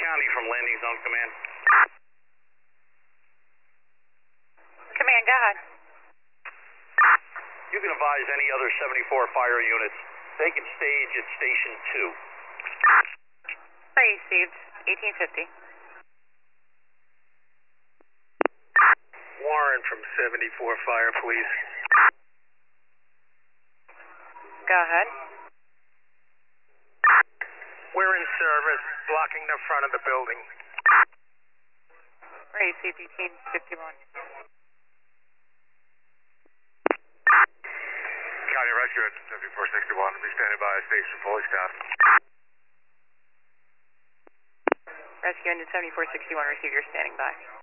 County from Landing Zone Command. Command, go ahead. You can advise any other 74 fire units. They can stage at Station 2. Received. 1850. Warren from 74 Fire, please. Go ahead. We're in service, blocking the front of the building. Received. 1851. County Rescue at 7461. Be standing by, station fully staffed. Rescue ended 7461. Receive your standing by.